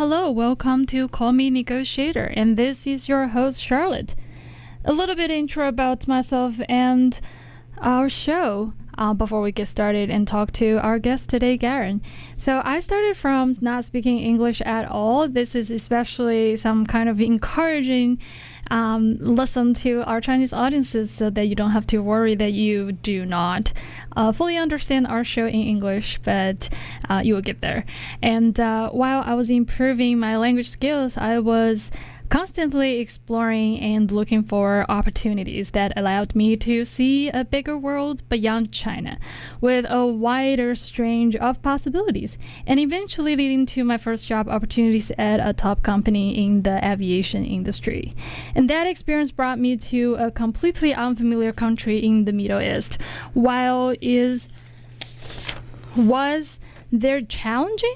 hello. Welcome to Call Me Negotiator, and this is your host, Charlotte. A little bit intro about myself and our show before we get started and talk to our guest today, Garen. So I started from not speaking English at all. This is especially some kind of encouraging listen to our Chinese audiences so that you don't have to worry that you do not fully understand our show in English, but you will get there. And while I was improving my language skills, I was constantly exploring and looking for opportunities that allowed me to see a bigger world beyond China with a wider range of possibilities, and eventually leading to my first job opportunities at a top company in the aviation industry. And that experience brought me to a completely unfamiliar country in the Middle East. While was there challenging?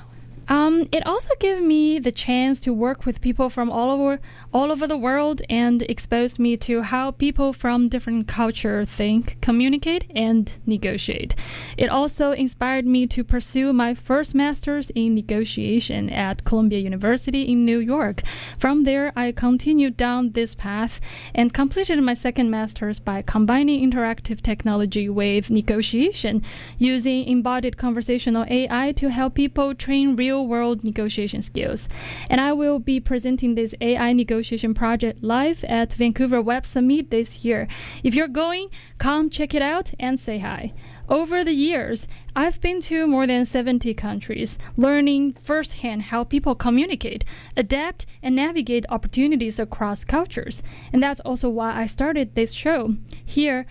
It also gave me the chance to work with people from all over the world and exposed me to how people from different cultures think, communicate, and negotiate. It also inspired me to pursue my first master's in negotiation at Columbia University in New York. From there, I continued down this path and completed my second master's by combining interactive technology with negotiation, using embodied conversational AI to help people train real-world negotiation skills. And I will be presenting this AI negotiation project live at Vancouver Web Summit this year. If you're going, come check it out and say hi. Over the years, I've been to more than 70 countries, learning firsthand how people communicate, adapt, and navigate opportunities across cultures. And that's also why I started this show. Here,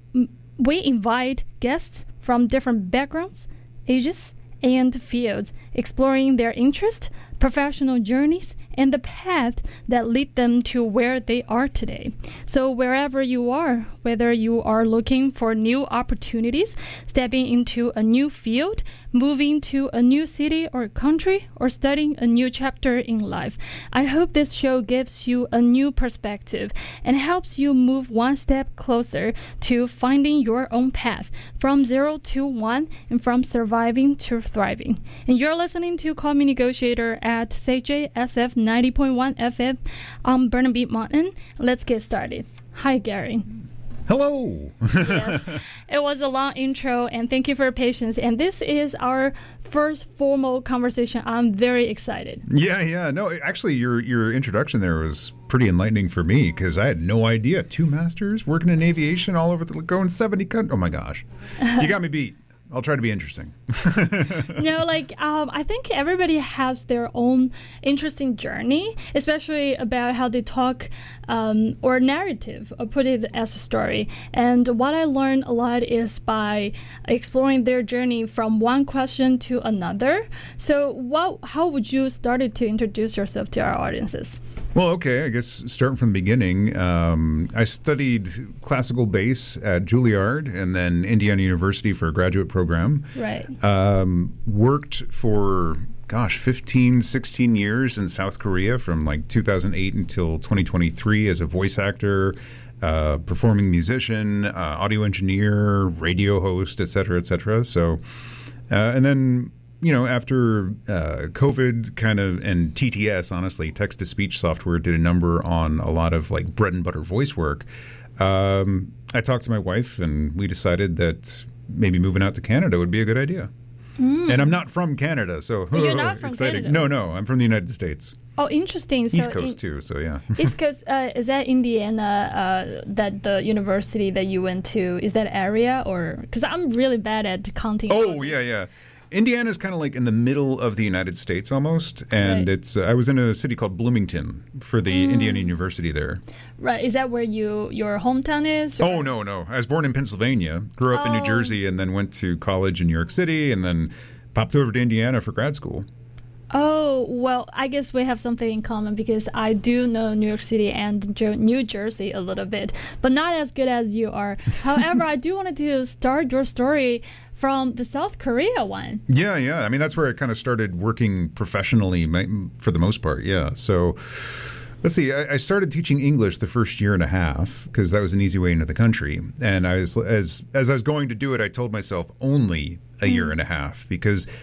we invite guests from different backgrounds, ages, and fields, exploring their interests, professional journeys, and the path that lead them to where they are today. So wherever you are, whether you are looking for new opportunities, stepping into a new field, moving to a new city or country, or studying a new chapter in life, I hope this show gives you a new perspective and helps you move one step closer to finding your own path from 0 to 1 and from surviving to thriving. And you're listening to Call Me Negotiator at CJSF 90.1 FM. I'm Burnaby Mountain. Let's get started. Hi, Gary. Hello. Yes, it was a long intro, and thank you for your patience. And this is our first formal conversation. I'm very excited. Yeah. No, actually, your introduction there was pretty enlightening for me because I had no idea. 2 masters, working in aviation all over going 70 countries. Oh my gosh, you got me beat. I'll try to be interesting. I think everybody has their own interesting journey, especially about how they talk or narrative, or put it as a story. And what I learned a lot is by exploring their journey from one question to another. So how would you start to introduce yourself to our audiences? Well, okay, I guess starting from the beginning, I studied classical bass at Juilliard and then Indiana University for a graduate program. Right. Worked for, 15, 16 years in South Korea from like 2008 until 2023 as a voice actor, performing musician, audio engineer, radio host, et cetera, et cetera. So, and then after COVID and TTS, honestly, text-to-speech software did a number on a lot of like bread and butter voice work. I talked to my wife and we decided that maybe moving out to Canada would be a good idea. And I'm not from Canada, so you're not from exciting. Canada? No, I'm from the United States. Oh, interesting. East Coast too, so yeah. East Coast, is that Indiana, that the university that you went to, is that area? Or because I'm really bad at counting. Oh, yeah. Indiana's kind of like in the middle of the United States almost, and Right. it's I was in a city called Bloomington for the Indiana University there. Right. Is that where your hometown is? Or? Oh, no. I was born in Pennsylvania, grew up in New Jersey, and then went to college in New York City, and then popped over to Indiana for grad school. Oh, well, I guess we have something in common because I do know New York City and New Jersey a little bit, but not as good as you are. However, I do want to start your story from the South Korea one. Yeah. I mean, that's where I kind of started working professionally for the most part, yeah. So let's see, I started teaching English the first year and a half because that was an easy way into the country. And I was, as I was going to do it, I told myself only a year and a half because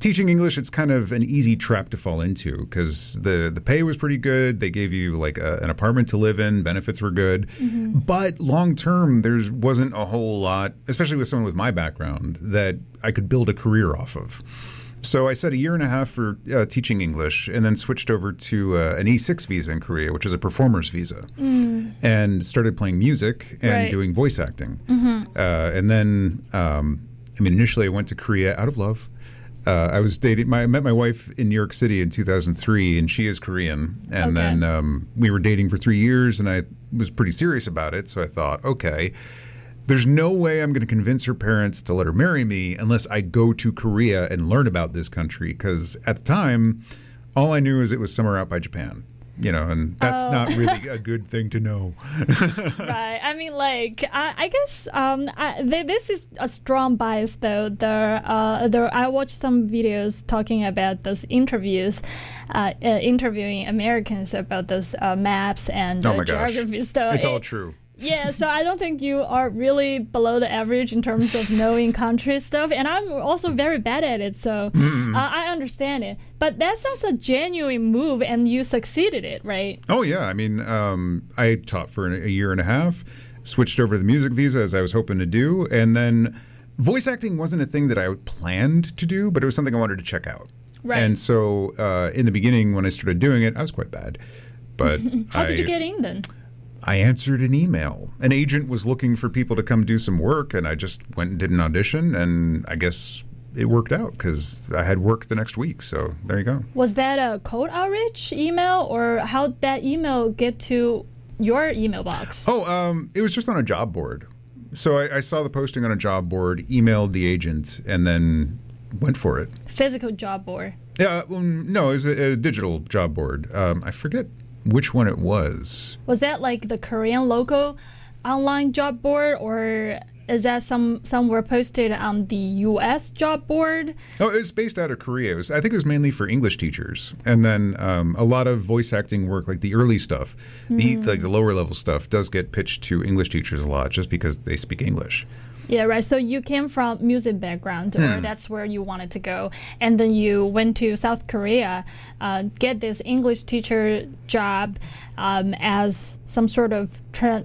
teaching English, it's kind of an easy trap to fall into because the pay was pretty good. They gave you like an apartment to live in. Benefits were good. But long term, there wasn't a whole lot, especially with someone with my background, that I could build a career off of. So I said a year and a half for teaching English and then switched over to an E6 visa in Korea, which is a performer's visa, and started playing music and doing voice acting. And then, initially I went to Korea out of love. I met my wife in New York City in 2003, and she is Korean. And then we were dating for 3 years, and I was pretty serious about it. So I thought, okay, there's no way I'm going to convince her parents to let her marry me unless I go to Korea and learn about this country. Because at the time, all I knew is it was somewhere out by Japan. And that's not really a good thing to know. Right. I mean, I guess this is a strong bias, though. I watched some videos talking about those interviews, interviewing Americans about those maps and geography stuff. It's all true. Yeah, so I don't think you are really below the average in terms of knowing country stuff, and I'm also very bad at it, so I understand it. But that's not a genuine move, and you succeeded it, right? Oh, yeah. I mean, I taught for a year and a half, switched over to the music visa as I was hoping to do, and then voice acting wasn't a thing that I planned to do, but it was something I wanted to check out. Right. And so in the beginning, when I started doing it, I was quite bad. But How did you get in then? I answered an email. An agent was looking for people to come do some work, and I just went and did an audition, and I guess it worked out because I had work the next week. So there you go. Was that a cold outreach email, or how did that email get to your email box? It was just on a job board. So I saw the posting on a job board, emailed the agent, and then went for it. Physical job board? Yeah, no, it was a digital job board. I forget which one it was. Was that like the Korean local online job board, or is that somewhere posted on the U.S. job board? Oh, it was based out of Korea. I think it was mainly for English teachers. And then a lot of voice acting work, like the early stuff, the lower level stuff, does get pitched to English teachers a lot just because they speak English. Yeah, right. So you came from music background, or that's where you wanted to go, and then you went to South Korea, get this English teacher job as some sort of a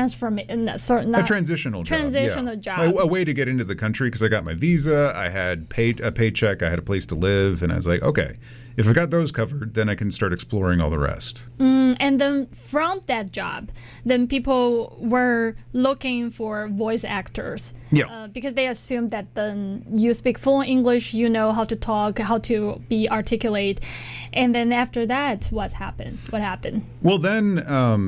transitional job. A way to get into the country because I got my visa, I had a paycheck, I had a place to live, and I was like, okay, if I got those covered, then I can start exploring all the rest. And then from that job, then people were looking for voice actors. Yeah. Because they assumed that then you speak fluent English, you know how to talk, how to be articulate. And then after that, what happened? Well, then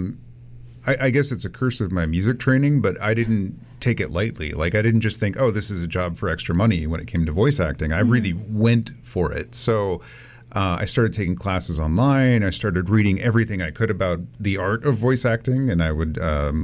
I guess it's a curse of my music training, but I didn't take it lightly. Like, I didn't just think, oh, this is a job for extra money when it came to voice acting. I really went for it. So I started taking classes online. I started reading everything I could about the art of voice acting, and I would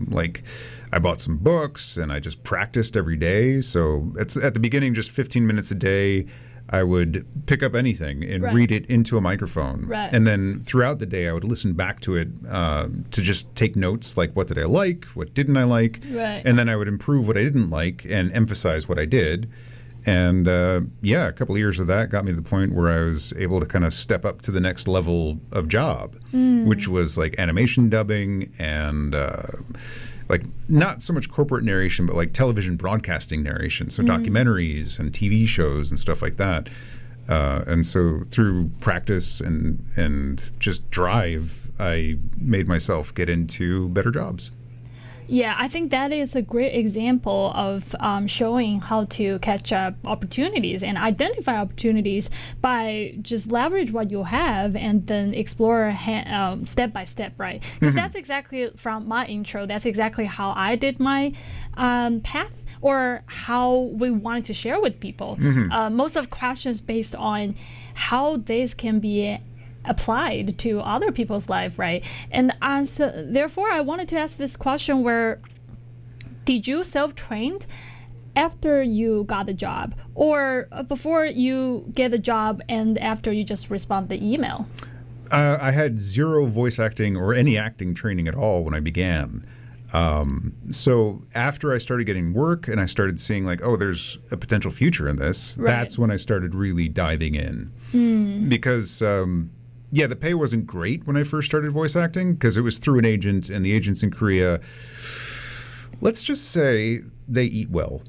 I bought some books and I just practiced every day. So it's at the beginning just 15 minutes a day. I would pick up anything and read it into a microphone. Right. And then throughout the day, I would listen back to it to just take notes, like what did I like, what didn't I like, and then I would improve what I didn't like and emphasize what I did. And a couple of years of that got me to the point where I was able to kind of step up to the next level of job, which was like animation dubbing and like not so much corporate narration, but like television broadcasting narration. So documentaries and TV shows and stuff like that. And so through practice and just drive, I made myself get into better jobs. Yeah, I think that is a great example of showing how to catch up opportunities and identify opportunities by just leverage what you have and then explore step by step, right? Because that's exactly from my intro. That's exactly how I did my path, or how we wanted to share with people. Most of questions based on how this can be applied to other people's life, right? And so therefore I wanted to ask this question, where did you self-trained after you got the job, or before you get the job and after you just respond the email? I had zero voice acting or any acting training at all when I began. So after I started getting work and I started seeing like, oh, there's a potential future in this, that's when I started really diving in. Because, the pay wasn't great when I first started voice acting because it was through an agent, and the agents in Korea, let's just say they eat well.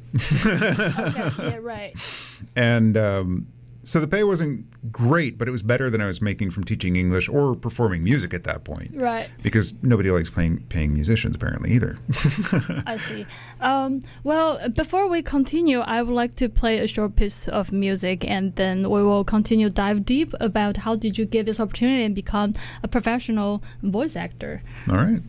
And so the pay wasn't great, but it was better than I was making from teaching English or performing music at that point. Right. Because nobody likes paying musicians, apparently, either. I see. Well, before we continue, I would like to play a short piece of music, and then we will continue dive deep about how did you get this opportunity and become a professional voice actor. All right.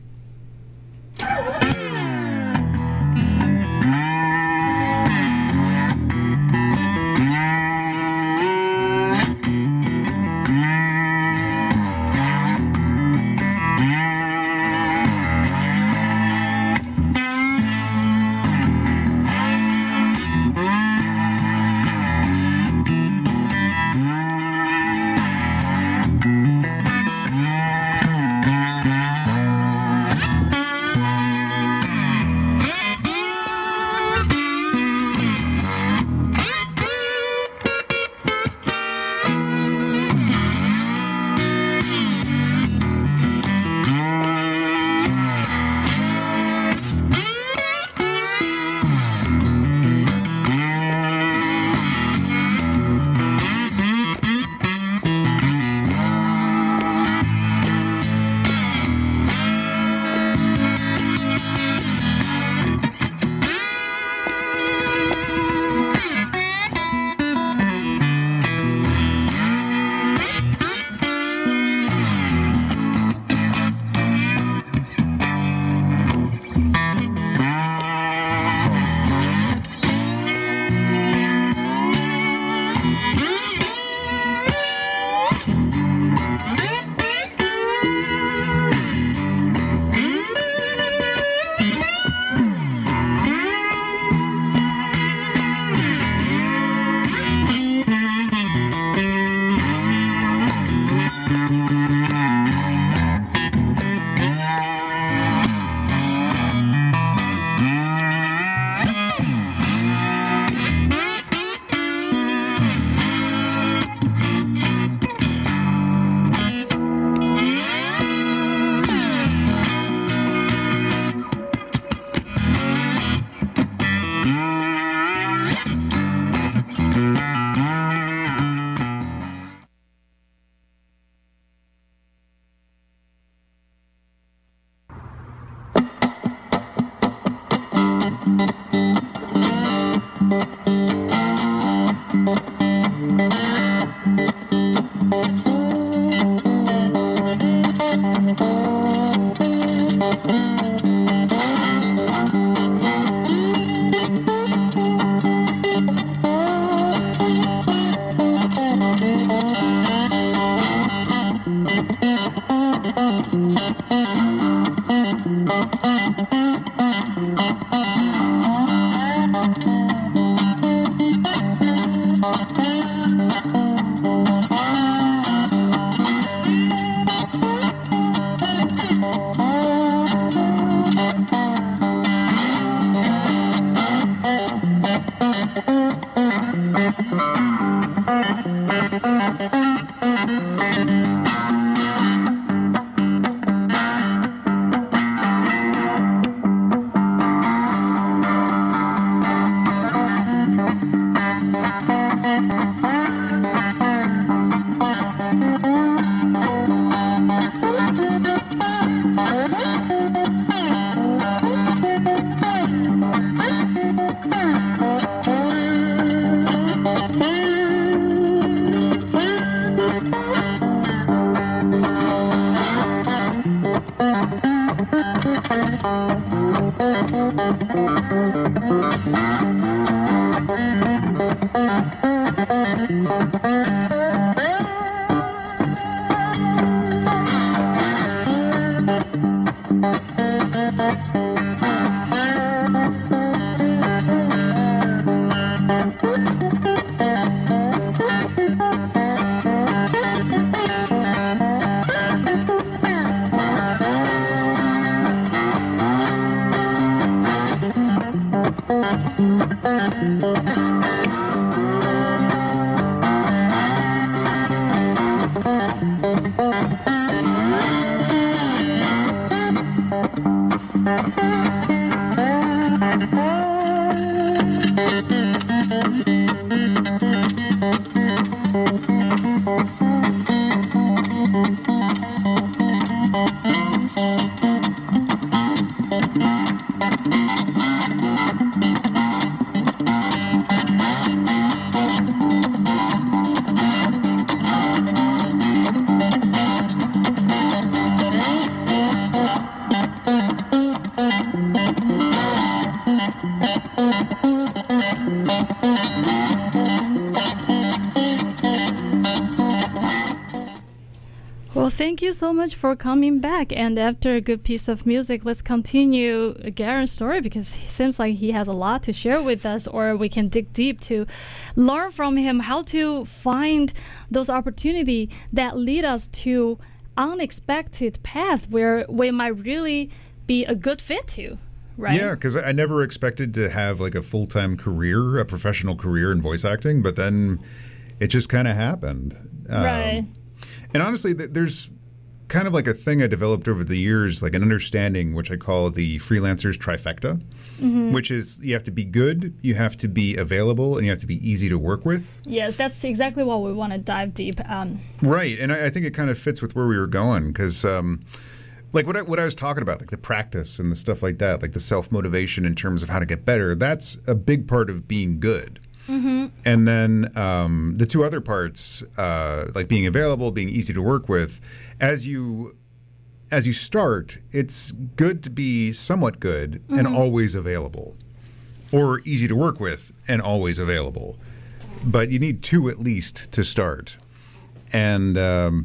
Well, thank you so much for coming back. And after a good piece of music, let's continue Garen's story, because it seems like he has a lot to share with us, or we can dig deep to learn from him how to find those opportunities that lead us to unexpected path where we might really be a good fit to. Right. Yeah, because I never expected to have like a full-time career, a professional career in voice acting, but then it just kind of happened. Right. And honestly, there's kind of like a thing I developed over the years, like an understanding, which I call the freelancer's trifecta, which is you have to be good, you have to be available, and you have to be easy to work with. Yes, that's exactly what we want to dive deep. Right, and I think it kind of fits with where we were going, because like what I was talking about, like the practice and the stuff like that, like the self-motivation in terms of how to get better, that's a big part of being good. And then the two other parts, like being available, being easy to work with, as you start, it's good to be somewhat good and always available, or easy to work with and always available. But you need two at least to start. And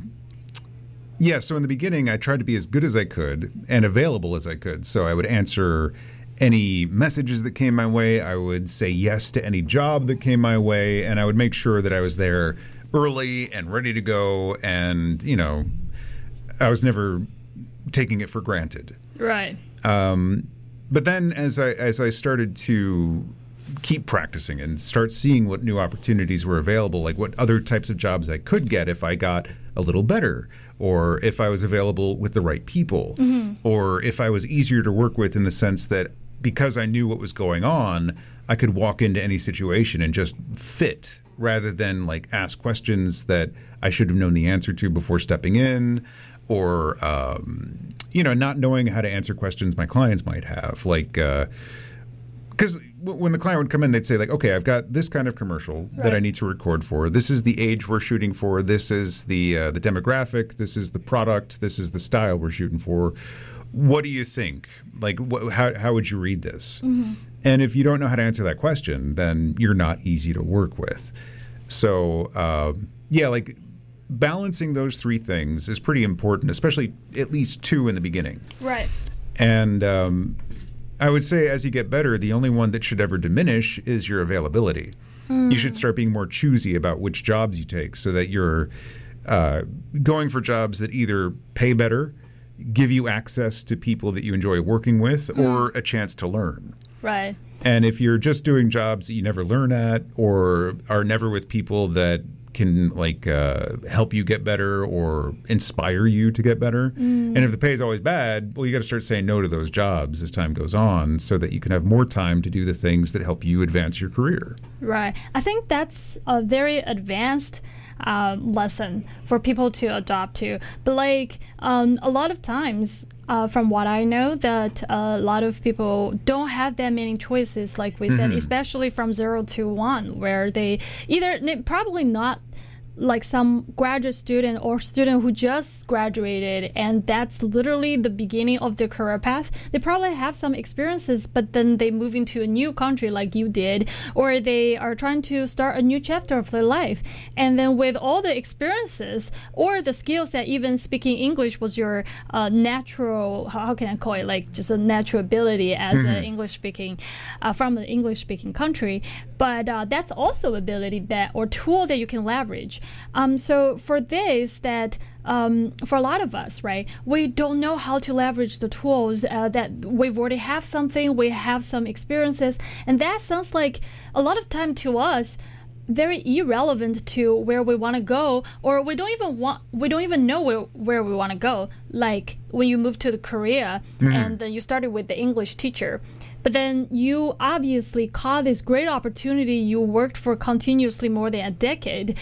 yeah, so in the beginning, I tried to be as good as I could and available as I could. So I would answer any messages that came my way. I would say yes to any job that came my way, and I would make sure that I was there early and ready to go, and, you know, I was never taking it for granted. Right. But then as I started to keep practicing and start seeing what new opportunities were available, like what other types of jobs I could get if I got a little better, or if I was available with the right people, or if I was easier to work with in the sense that because I knew what was going on, I could walk into any situation and just fit, rather than like ask questions that I should have known the answer to before stepping in, or you know, not knowing how to answer questions my clients might have, like because when the client would come in, they'd say like, okay, I've got this kind of commercial that I need to record for. This is the age we're shooting for. This is the demographic. This is the product. This is the style we're shooting for. What do you think? Like, how would you read this? And if you don't know how to answer that question, then you're not easy to work with. So, yeah, like balancing those three things is pretty important, especially at least two in the beginning. Right. And I would say as you get better, the only one that should ever diminish is your availability. You should start being more choosy about which jobs you take, so that you're going for jobs that either pay better, give you access to people that you enjoy working with, or a chance to learn. Right. And if you're just doing jobs that you never learn at, or are never with people that can like help you get better or inspire you to get better. And if the pay is always bad, well, you got to start saying no to those jobs as time goes on, so that you can have more time to do the things that help you advance your career. Right. I think that's a very advanced lesson for people to adopt to. But like a lot of times, from what I know, that a lot of people don't have that many choices, like we said, especially from 0 to 1, where they probably not like some graduate student or student who just graduated, and that's literally the beginning of their career path. They probably have some experiences, but then they move into a new country like you did, or they are trying to start a new chapter of their life. And then with all the experiences or the skills that even speaking English was your natural, how can I call it, like just a natural ability as an English speaking, from an English speaking country, but that's also ability that or tool that you can leverage. So for this, that for a lot of us, right, we don't know how to leverage the tools that we've already have something, we have some experiences, and that sounds like a lot of time to us very irrelevant to where we want to go, or we don't even know where we want to go. Like when you move to Korea and then you started with the English teacher, but then you obviously caught this great opportunity. You worked for continuously more than a decade.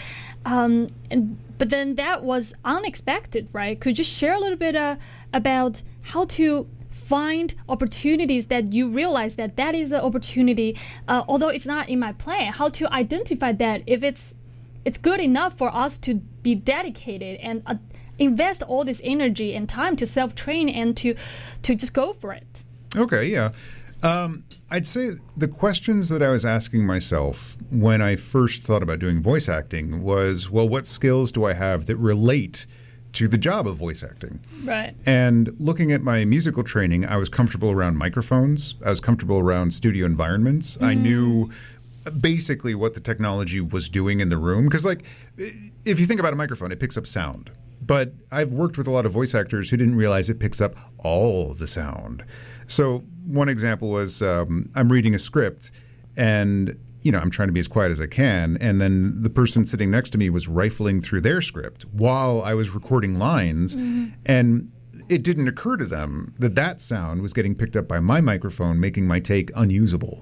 But then that was unexpected, right? Could you share a little bit about how to find opportunities that you realize that is an opportunity, although it's not in my plan. How to identify that if it's good enough for us to be dedicated and invest all this energy and time to self-train and to just go for it. Okay, yeah. I'd say the questions that I was asking myself when I first thought about doing voice acting was, well, what skills do I have that relate to the job of voice acting? Right. And looking at my musical training, I was comfortable around microphones. I was comfortable around studio environments. I knew basically what the technology was doing in the room. Because, like, if you think about a microphone, it picks up sound. But I've worked with a lot of voice actors who didn't realize it picks up all the sound. So one example was I'm reading a script and, I'm trying to be as quiet as I can. And then the person sitting next to me was rifling through their script while I was recording lines. And it didn't occur to them that sound was getting picked up by my microphone, making my take unusable.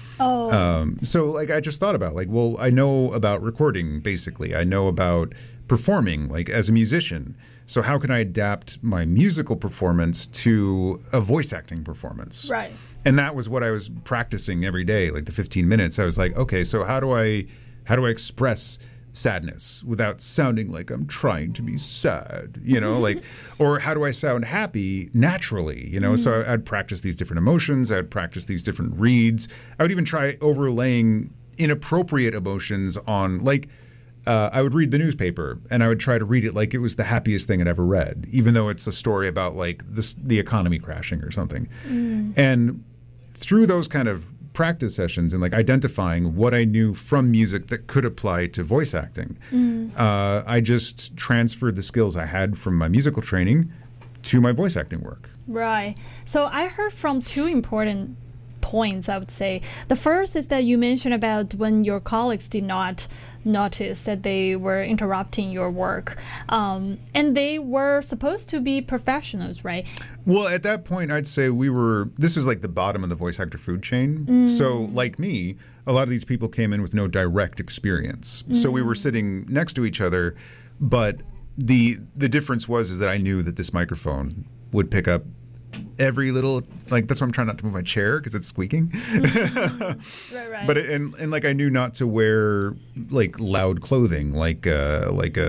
So, like, I just thought about, like, well, I know about recording, basically. I know about performing, like, as a musician. So how can I adapt my musical performance to a voice acting performance? Right. And that was what I was practicing every day, like the 15 minutes. I was like, okay, so how do I express sadness without sounding like I'm trying to be sad, like, or how do I sound happy naturally, So I'd practice these different emotions. I'd practice these different reads. I would even try overlaying inappropriate emotions on, like, I would read the newspaper and I would try to read it like it was the happiest thing I'd ever read, even though it's a story about, like, the economy crashing or something. And through those kind of practice sessions and, like, identifying what I knew from music that could apply to voice acting, I just transferred the skills I had from my musical training to my voice acting work. Right. So I heard from two important points, I would say. The first is that you mentioned about when your colleagues did not notice that they were interrupting your work. And they were supposed to be professionals, right? Well, at that point, I'd say this was like the bottom of the voice actor food chain. So, like me, a lot of these people came in with no direct experience. So we were sitting next to each other, but the difference was that I knew that this microphone would pick up every little, like, that's why I'm trying not to move my chair because it's squeaking. Right. But and like I knew not to wear, like, loud clothing, like a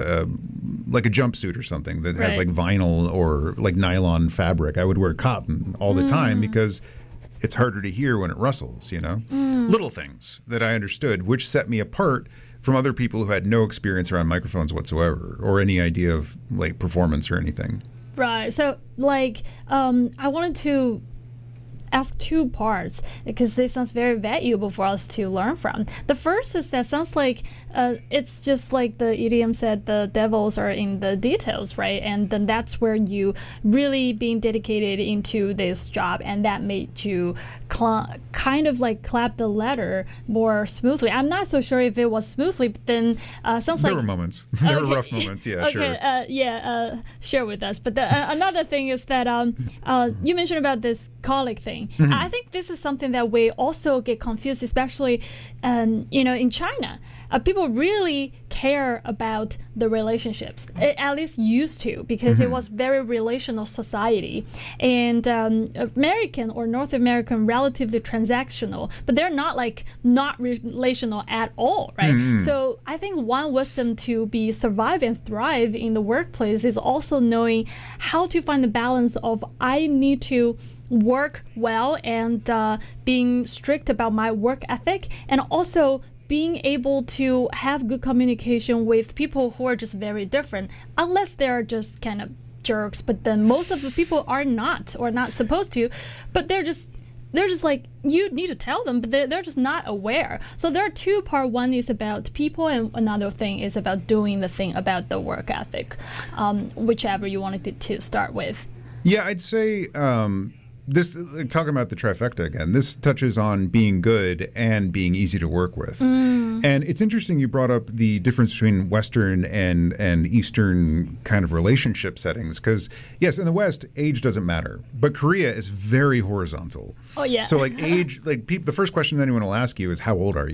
jumpsuit or something that has, like, vinyl or, like, nylon fabric. I would wear cotton all the time because it's harder to hear when it rustles. Little things that I understood, which set me apart from other people who had no experience around microphones whatsoever or any idea of, like, performance or anything. Right. So, like, I wanted to ask two parts because they sounds very valuable for us to learn from. The first is that sounds like it's just like the idiom said, the devils are in the details, right? And then that's where you really being dedicated into this job, and that made you kind of like clap the ladder more smoothly. I'm not so sure if it was smoothly, but then sounds like there were moments. There were rough moments. Yeah, sure. Share with us. But another thing is that you mentioned about this colleague thing. I think this is something that we also get confused, especially in China. People really care about the relationships, at least used to, because it was very relational society. And American or North American relatively transactional, but they're not relational at all, right? So I think one wisdom to be survive and thrive in the workplace is also knowing how to find the balance of I need to work well and being strict about my work ethic, and also being able to have good communication with people who are just very different, unless they're just kind of jerks. But then most of the people are not, or not supposed to, but they're just like, you need to tell them, but they're just not aware. So there are two parts. One is about people, and another thing is about doing the thing about the work ethic, whichever you wanted to start with. Yeah, I'd say this, talking about the trifecta again, this touches on being good and being easy to work with. And it's interesting you brought up the difference between Western and Eastern kind of relationship settings, because, yes, in the West, age doesn't matter. But Korea is very horizontal. Oh, yeah. So, like, age, like, the first question anyone will ask you is, how old are you?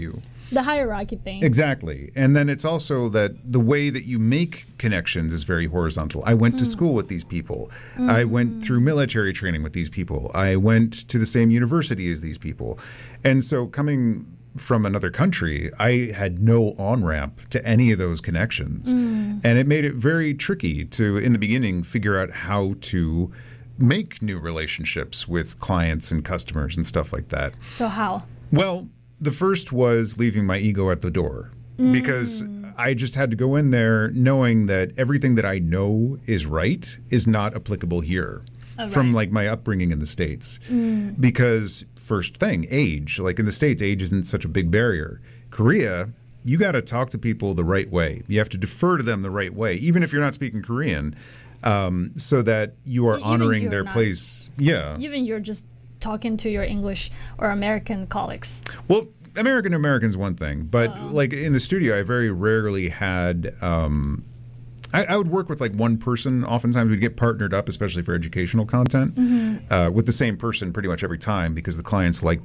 The hierarchy thing. Exactly. And then it's also that the way that you make connections is very horizontal. I went to school with these people. I went through military training with these people. I went to the same university as these people. And so coming from another country, I had no on-ramp to any of those connections. And it made it very tricky to, in the beginning, figure out how to make new relationships with clients and customers and stuff like that. So how? Well, the first was leaving my ego at the door because I just had to go in there knowing that everything that I know is right is not applicable here from like my upbringing in the States. Because first thing, age. Like in the States, age isn't such a big barrier. Korea, you got to talk to people the right way. You have to defer to them the right way, even if you're not speaking Korean, so that you are honoring their place. Yeah. Even you're just talking to your English or American colleagues. Well, American's one thing, but like in the studio, I very rarely had. I would work with like one person. Oftentimes, we'd get partnered up, especially for educational content, with the same person pretty much every time because the clients like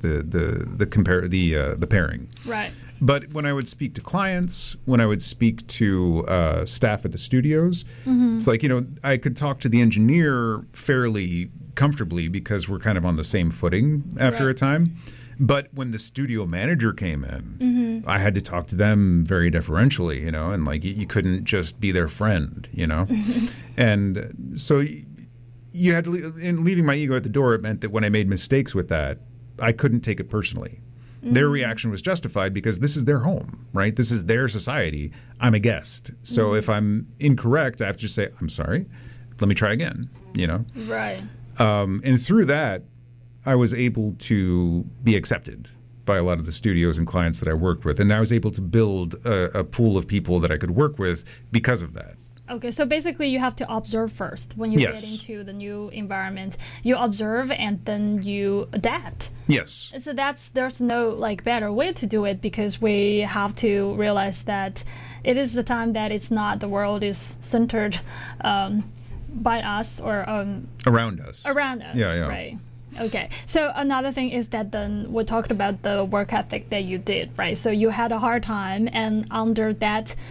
the pairing. Right. But when I would speak to clients, when I would speak to staff at the studios, it's like, I could talk to the engineer fairly comfortably because we're kind of on the same footing after a time. But when the studio manager came in, I had to talk to them very deferentially, and like you couldn't just be their friend, And so you had to, in leaving my ego at the door, it meant that when I made mistakes with that, I couldn't take it personally. Their reaction was justified because this is their home, right? This is their society. I'm a guest. So if I'm incorrect, I have to just say, I'm sorry. Let me try again, Right. And through that, I was able to be accepted by a lot of the studios and clients that I worked with. And I was able to build a pool of people that I could work with because of that. Okay, so basically you have to observe first when you get into the new environment. You observe and then you adapt. Yes. So there's no like better way to do it because we have to realize that it is the time that it's not the world is centered by us or around us. Around us, yeah. Right. Okay. So another thing is that then we talked about the work ethic that you did, right? So you had a hard time, and under that